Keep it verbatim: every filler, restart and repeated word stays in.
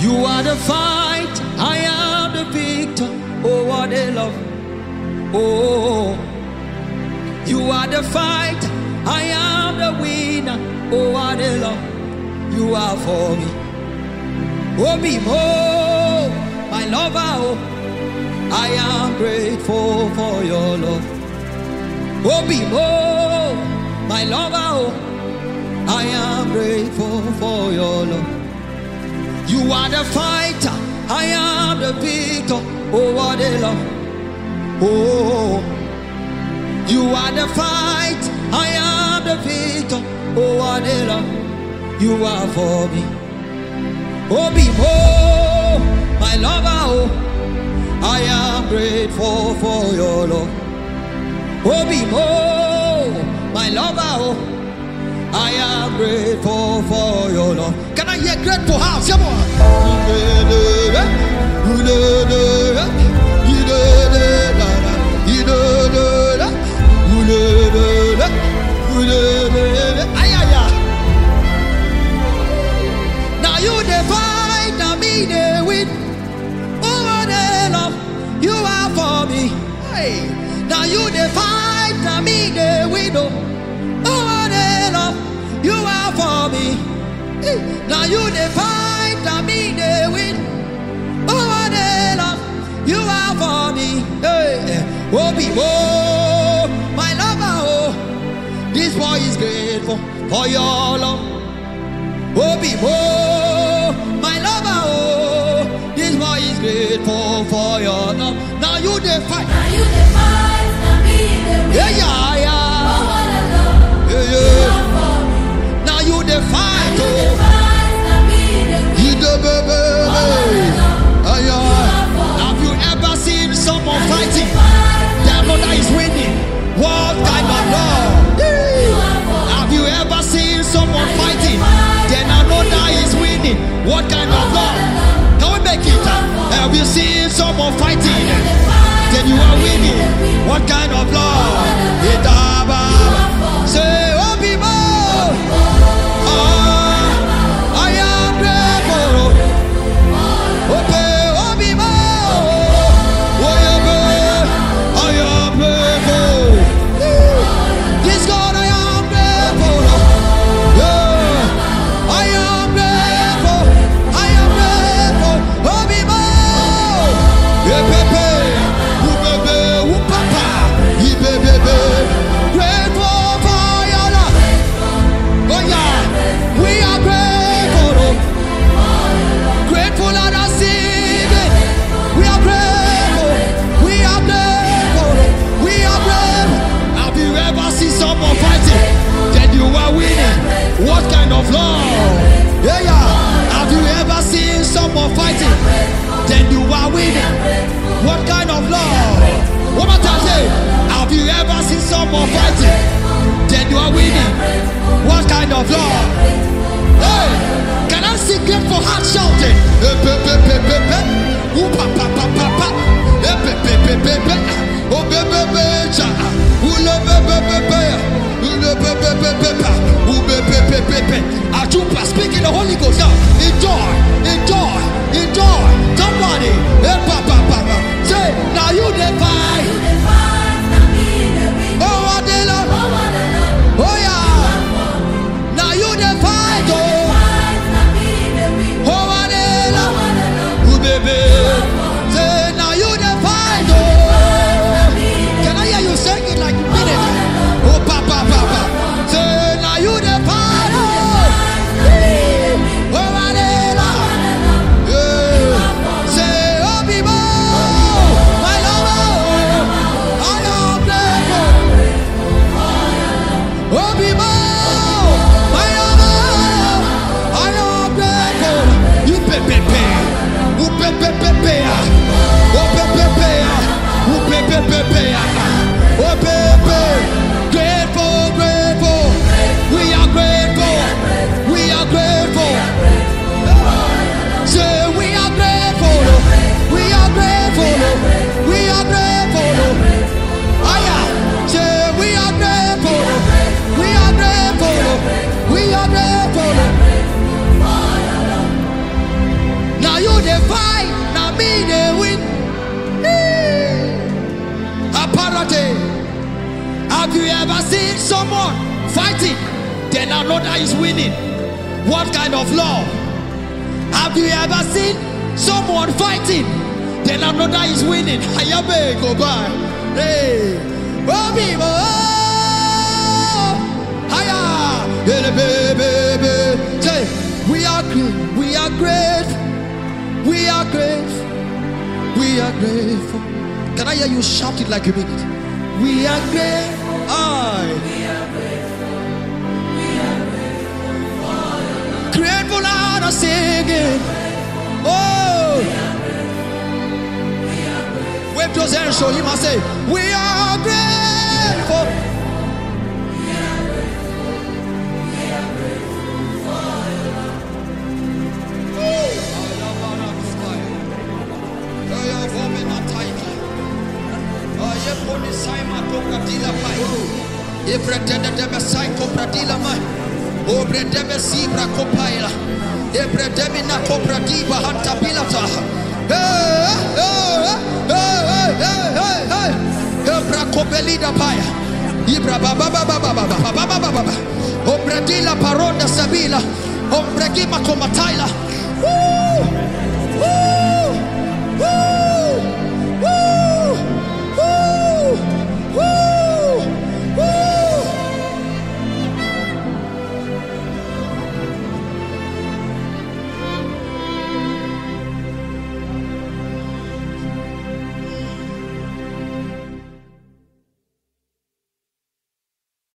You are the fight, I am the victor. Oh, what a love. Oh, you are the fight, I am the winner. Oh, what a love you are for me. Oh, be more, my lover. Oh, I am grateful for your love. Oh, be more, my lover. Oh, I am grateful for your love. You are the fighter, I am the victor. Oh, what a love. Oh, you are the fight, I am the victor. Oh, what a love you are for me. Oh, be more, my lover. Oh, I am grateful for your love. Oh, be more, my lover. Oh, I am grateful for your love. Can I hear grateful house? Come on. Now you define, now me they win. Oh, what a love you are for me. Hey. Now you define, now me they win. Oh, what a love you are for me. Hey. Now you define, now me they win. Oh, what a love you are for me. Hey. Oh, people, my lover. Oh, this boy is grateful for your love. Oh, people, my lover. Oh, this boy is grateful for your love. Now you define. Now you define, now me the win. Yeah, yeah, yeah. Oh, what a love Yeah, you yeah. are for me. Now you define. Now you Oh, define, now me the win. you the baby. Oh, what a love Ah, you yeah. are for me. Have you ever seen someone Now you fighting? define, Their now me mother is the winning. win. What kind of what love? You are for me. Have you ever seen someone Now you fighting? define, Then now me another the is win. winning. What kind of what love? a love Can we make it? Have you seen someone fighting? you define, Then you now are me the winning. win. What kind of love? what a love It above. you are for me. Say, oh, people. Ah, I am grateful. Okay, oh, people. Oh, yeah, babe. I am grateful. This God, I am grateful. Yeah, I am grateful. I am grateful. Oh, people. Yeah, baby. Oh, baby. Oh, papa. Yeah, baby. Grateful for your love. Oh, yeah. We are grateful. Grateful that I sing it. We are grateful. We are grateful. We are grateful. Have you ever seen someone fighting? Then you are winning. What kind of love? Yeah, yeah. Have you ever seen someone fighting? Then you are winning. What kind of love? One more time, say. Have you ever seen someone fighting? Then you are winning. What kind of love? Hey, can I see grateful heart shouting? Eh, pe, pe, pe, pe, pe. Ooh, pa, pa, pa, pa, pa. Eh, pe, pe, pe, pe, pe. Oh, pe, pe, pe, cha. Ooh, le, pe, pe, pe, pe. Ooh, le, pe, pe, pe, pe, pe. Ooh, pe, pe, pe, pe, pe. Achupa, speak in the Holy Ghost now. Enjoy, enjoy, enjoy. Somebody, eh, pa, pa, pa, pa. Say, now you define. You define, now me the win. Oh, what they love. Oh, what a love Oh, yeah. Now you define. Oh, define, now me the win. oh, what they Oh, love. what a love Ooh, baby. Say, now you define. Oh, can I hear you sing it like you mean it? Oh, papa, papa. Say, now you define. Oh, oh, what they love. Yeah. Say, oh, people. My lover. I am grateful. Oh, people. My lover. I am grateful. You pay, pay, pay. You pay, pay, pay, pay. Oh, pay, pay, pay. You pay, pay, pay, pay. Oh, pay, pay. Grateful, grateful. We are grateful. We are grateful. Say, we are grateful. We are grateful. We are grateful. Aya. Say, we are grateful. We are grateful. We are grateful. seen someone fighting, then another is winning? What kind of law? Have you ever seen someone fighting, then another is winning? Ayabe, go by. Hey, oh, people, oh, hiya, baby, say, we are great, we are great, we are great, we are grateful. Can I hear you shout it like you mean it? We are grateful. I. Grateful out of singing. Oh, wave those hands, show him. I say, we are grateful. Oh, Bredeme Zibra Copaila, Ebredemi na Cobra Diva Hanta Pilata. Hey, hey, hey, hey, hey, hey, Ebra Cobelida Paya, Ibra Baba Baba Baba Baba Baba Baba, Obredila Paronda Sabila, Ombregima Comataila.